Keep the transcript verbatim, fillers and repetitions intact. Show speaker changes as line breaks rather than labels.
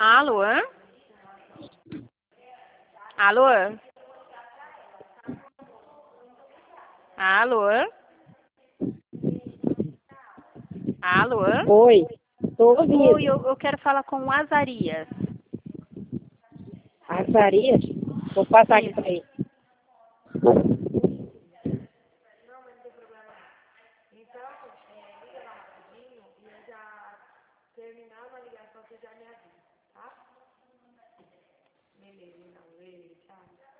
Alô? Alô? Alô? Alô?
Oi, estou ouvindo.
Oi, eu, eu quero falar com o Azarias.
Azarias? Vou passar aqui
Isso.
para ele.
Terminando a ligação, você já me avisa, tá? Beleza, então. Beijo, tchau.